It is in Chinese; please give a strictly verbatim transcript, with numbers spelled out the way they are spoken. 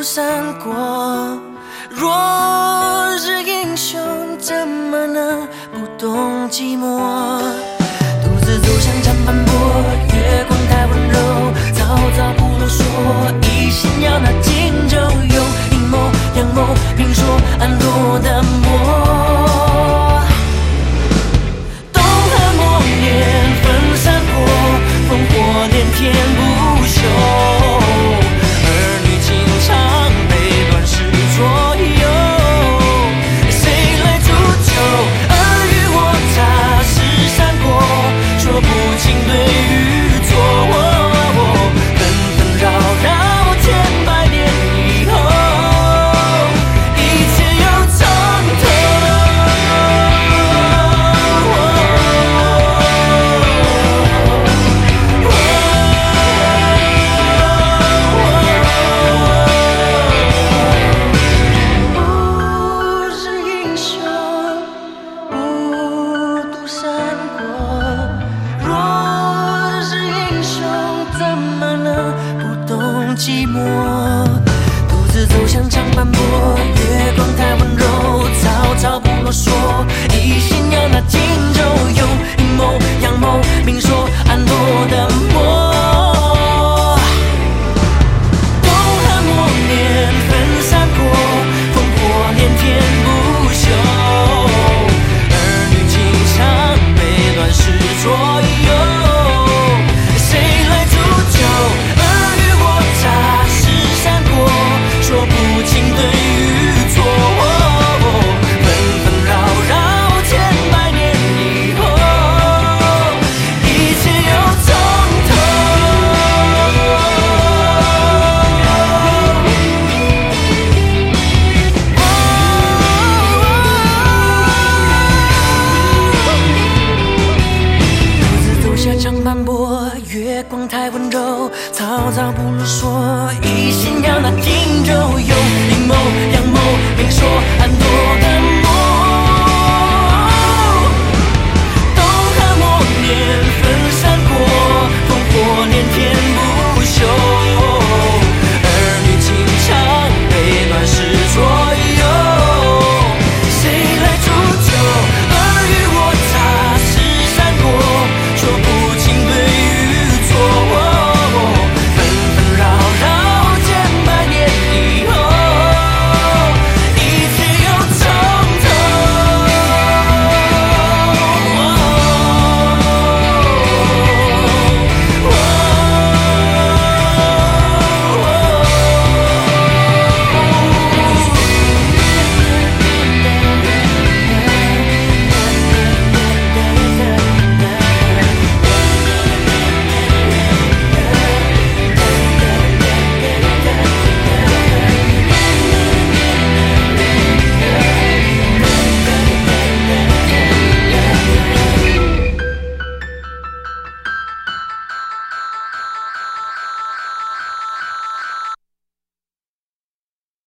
闪过。若是英雄，怎么能不懂寂寞？独自走向长坂坡，月光太温柔，草草不啰嗦，一心要拿金州有阴谋阳谋，评说暗落的魔。东汉末年分散过，烽火连天不休，儿女情长被乱世左右，谁来煮酒？尔虞我诈是闪过，说不清对与错，纷纷扰扰千百年以后，一切又从头。不是英雄，不独闪过。若是英雄，怎么能不懂寂寞？独自走向长坂坡，月光太温柔，草草不啰嗦，一心要拿金州有阴谋阳谋，明说暗落的魔。东汉末年分散过，烽火连天不休，儿女情长被乱世左右，谁来煮酒？尔虞我诈是闪过，说不清对与错，纷纷扰扰千百年以后，一切又从头。独自走下长坂坡，月光太温柔，草草不啰嗦，一心要拿金